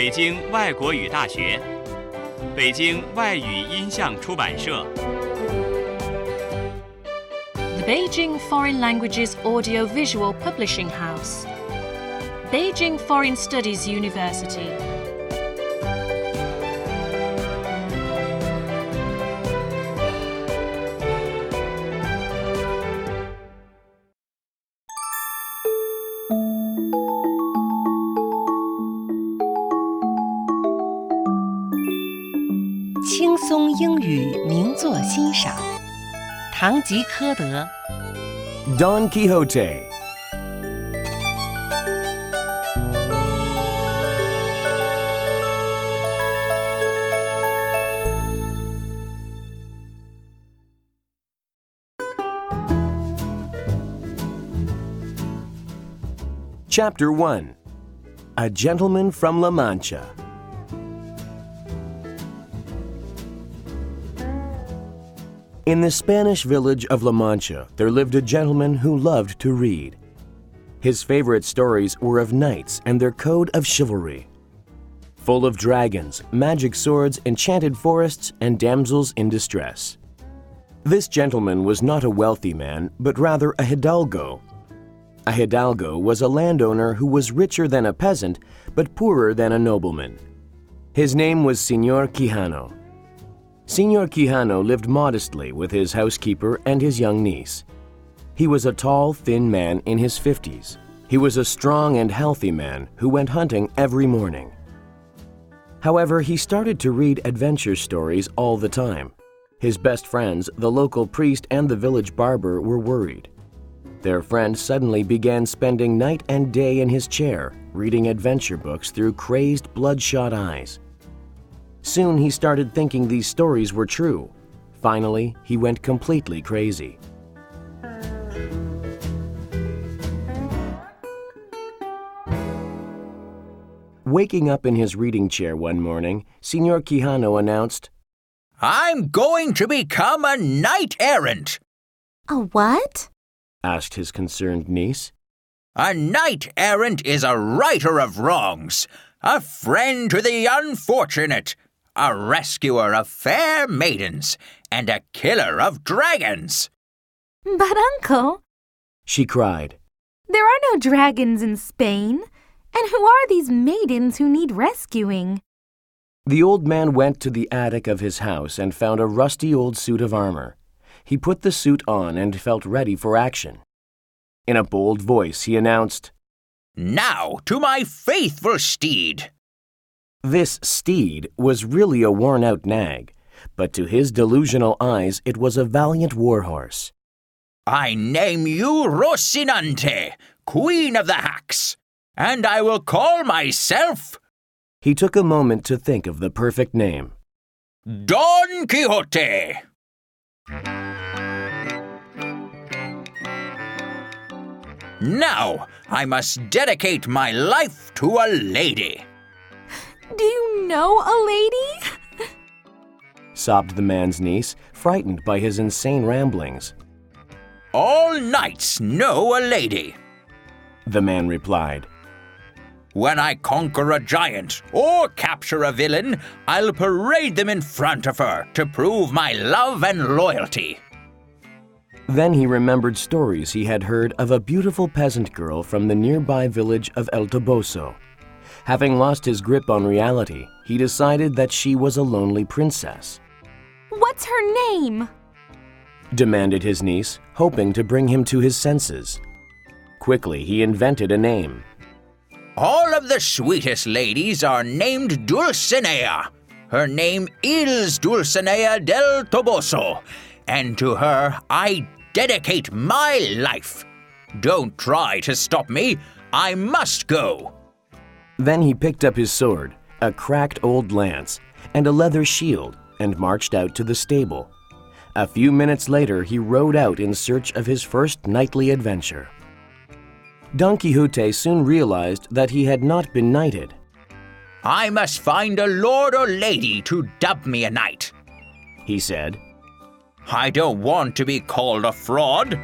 北京外国语大学，北京外语音像出版社。 The Beijing Foreign Languages Audio-Visual Publishing House. Beijing Foreign Studies University. 《轻松英语名作欣赏》，堂吉诃德。 Don Quixote. Chapter 1. A Gentleman from La Mancha. In the Spanish village of La Mancha, there lived a gentleman who loved to read. His favorite stories were of knights and their code of chivalry. Full of dragons, magic swords, enchanted forests, and damsels in distress. This gentleman was not a wealthy man, but rather a hidalgo. A hidalgo was a landowner who was richer than a peasant, but poorer than a nobleman. His name was Señor Quijano. Señor Quijano lived modestly with his housekeeper and his young niece. He was a tall, thin man in his 50s. He was a strong and healthy man who went hunting every morning. However, he started to read adventure stories all the time. His best friends, the local priest and the village barber, were worried. Their friend suddenly began spending night and day in his chair, reading adventure books through crazed, bloodshot eyes. Soon he started thinking these stories were true. Finally, he went completely crazy. Waking up in his reading chair one morning, Señor Quijano announced, "I'm going to become a knight-errant." "A what?" asked his concerned niece. "A knight-errant is a righter of wrongs, a friend to the unfortunate, a rescuer of fair maidens, and a killer of dragons." "But, Uncle," she cried, "there are no dragons in Spain. And who are these maidens who need rescuing?" The old man went to the attic of his house and found a rusty old suit of armor. He put the suit on and felt ready for action. In a bold voice, he announced, "Now to my faithful steed." This steed was really a worn-out nag, but to his delusional eyes it was a valiant war-horse. "I name you Rocinante, Queen of the Hacks, and I will call myself—" He took a moment to think of the perfect name. "Don Quixote." Now I must dedicate my life to a lady. "Do you know a lady?" sobbed the man's niece, frightened by his insane ramblings. "All knights know a lady," the man replied. "When I conquer a giant or capture a villain, I'll parade them in front of her to prove my love and loyalty." Then he remembered stories he had heard of a beautiful peasant girl from the nearby village of El Toboso. Having lost his grip on reality, he decided that she was a lonely princess. "What's her name?" demanded his niece, hoping to bring him to his senses. Quickly, he invented a name. "All of the sweetest ladies are named Dulcinea. Her name is Dulcinea del Toboso, and to her I dedicate my life. Don't try to stop me. I must go." Then he picked up his sword, a cracked old lance, and a leather shield, and marched out to the stable. A few minutes later, he rode out in search of his first nightly adventure. Don Quixote soon realized that he had not been knighted. "I must find a lord or lady to dub me a knight," he said. "I don't want to be called a fraud."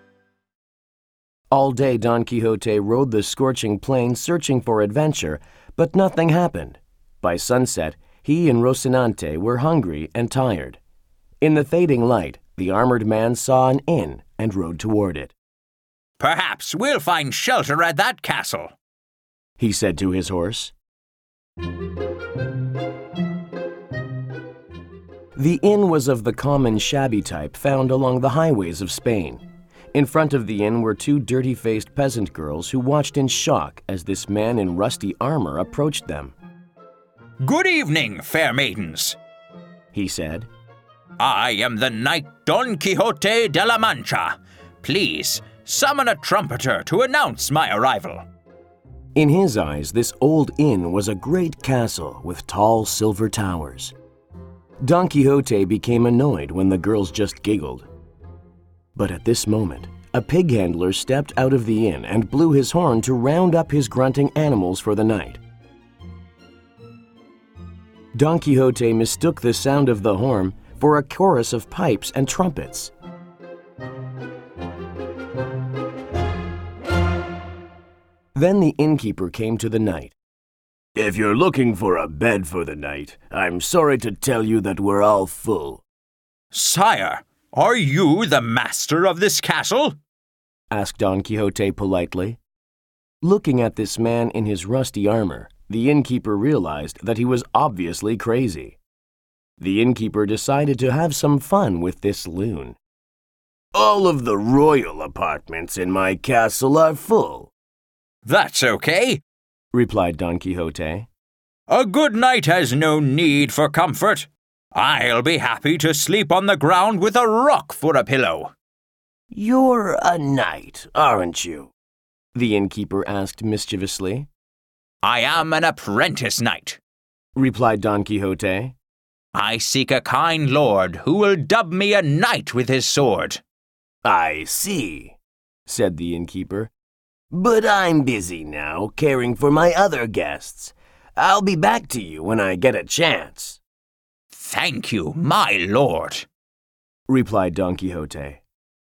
All day Don Quixote rode the scorching plain searching for adventure, But nothing happened. By sunset, he and Rocinante were hungry and tired. In the fading light, the armored man saw an inn and rode toward it. Perhaps we'll find shelter at that castle, he said to his horse. The inn was of the common shabby type found along the highways of Spain. In front of the inn were two dirty-faced peasant girls who watched in shock as this man in rusty armor approached them. "Good evening, fair maidens," he said. "I am the knight Don Quixote de la Mancha. Please, summon a trumpeter to announce my arrival." In his eyes, this old inn was a great castle with tall silver towers. Don Quixote became annoyed when the girls just giggled. But at this moment, a pig handler stepped out of the inn and blew his horn to round up his grunting animals for the night. Don Quixote mistook the sound of the horn for a chorus of pipes and trumpets. Then the innkeeper came to the knight. "If you're looking for a bed for the night, I'm sorry to tell you that we're all full." "Sire, are you the master of this castle?" asked Don Quixote politely. Looking at this man in his rusty armor, the innkeeper realized that he was obviously crazy. The innkeeper decided to have some fun with this loon. "All of the royal apartments in my castle are full." "That's okay," replied Don Quixote. "A good knight has no need for comfort. I'll be happy to sleep on the ground with a rock for a pillow." "You're a knight, aren't you?" the innkeeper asked mischievously. "I am an apprentice knight," replied Don Quixote. "I seek a kind lord who will dub me a knight with his sword." "I see," said the innkeeper. "But I'm busy now, caring for my other guests. I'll be back to you when I get a chance." "Thank you, my lord," replied Don Quixote.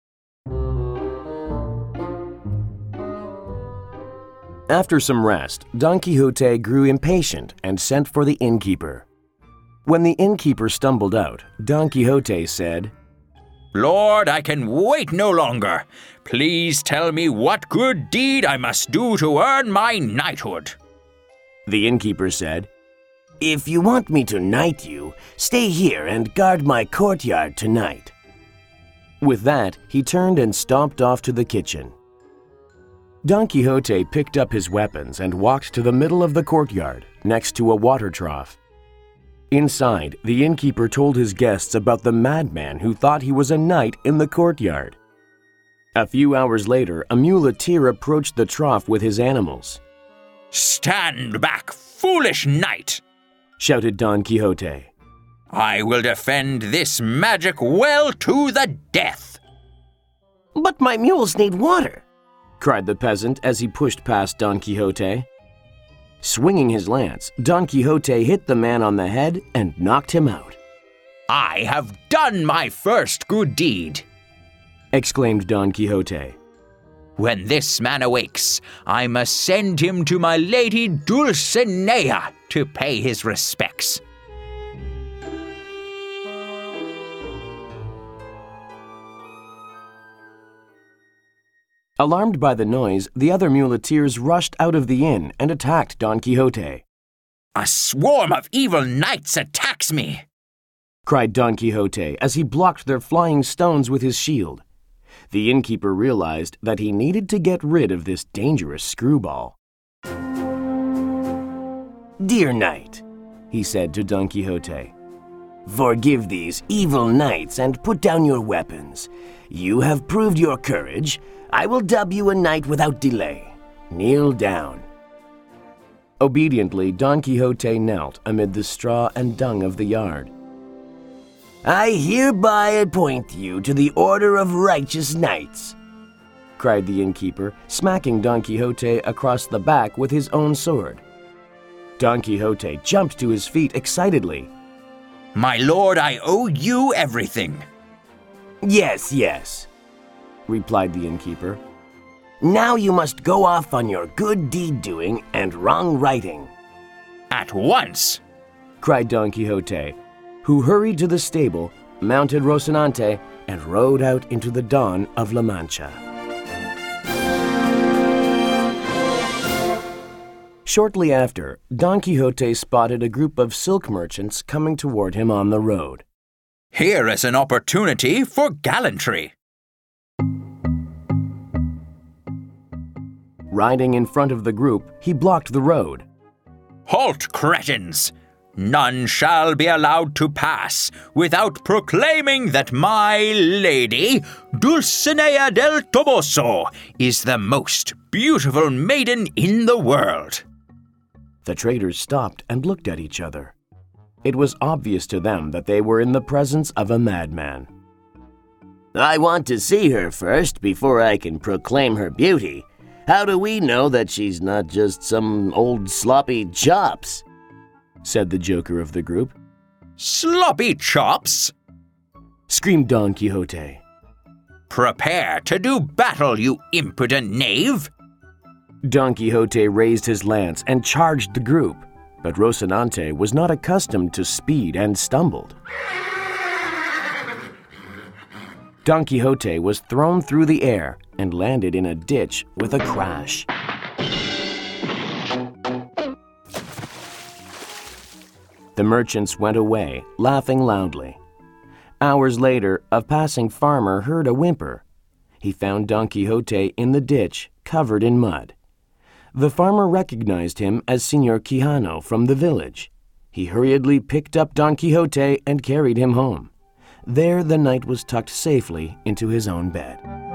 After some rest, Don Quixote grew impatient and sent for the innkeeper. When the innkeeper stumbled out, Don Quixote said, "Lord, I can wait no longer. Please tell me what good deed I must do to earn my knighthood." The innkeeper said, "If you want me to knight you, stay here and guard my courtyard tonight." With that, he turned and stomped off to the kitchen. Don Quixote picked up his weapons and walked to the middle of the courtyard, next to a water trough. Inside, the innkeeper told his guests about the madman who thought he was a knight in the courtyard. A few hours later, a muleteer approached the trough with his animals. "Stand back, foolish knight!" shouted Don Quixote. "I will defend this magic well to the death." "But my mules need water," cried the peasant as he pushed past Don Quixote. Swinging his lance, Don Quixote hit the man on the head and knocked him out. "I have done my first good deed," exclaimed Don Quixote. "When this man awakes, I must send him to my lady Dulcinea to pay his respects." Alarmed by the noise, the other muleteers rushed out of the inn and attacked Don Quixote. "A swarm of evil knights attacks me!" cried Don Quixote as he blocked their flying stones with his shield. The innkeeper realized that he needed to get rid of this dangerous screwball. "Dear knight," he said to Don Quixote, "forgive these evil knights and put down your weapons. You have proved your courage. I will dub you a knight without delay. Kneel down." Obediently, Don Quixote knelt amid the straw and dung of the yard. "I hereby appoint you to the Order of Righteous Knights," cried the innkeeper, smacking Don Quixote across the back with his own sword. Don Quixote jumped to his feet excitedly. "My lord, I owe you everything." Yes, replied the innkeeper. "Now you must go off on your good deed doing and wrong righting. at once!" cried Don Quixote, who hurried to the stable, mounted Rocinante, and rode out into the dawn of La Mancha. Shortly after, Don Quixote spotted a group of silk merchants coming toward him on the road. "Here is an opportunity for gallantry." Riding in front of the group, he blocked the road. "Halt, cretins! None shall be allowed to pass without proclaiming that my lady, Dulcinea del Toboso, is the most beautiful maiden in the world." The traders stopped and looked at each other. It was obvious to them that they were in the presence of a madman. "I want to see her first before I can proclaim her beauty. How do we know that she's not just some old sloppy chops?" said the joker of the group. "Sloppy chops!" screamed Don Quixote. "Prepare to do battle, you impudent knave!" Don Quixote raised his lance and charged the group, but Rocinante was not accustomed to speed and stumbled. Don Quixote was thrown through the air and landed in a ditch with a crash. The merchants went away, laughing loudly. Hours later, a passing farmer heard a whimper. He found Don Quixote in the ditch, covered in mud. The farmer recognized him as Señor Quijano from the village. He hurriedly picked up Don Quixote and carried him home. There the knight was tucked safely into his own bed.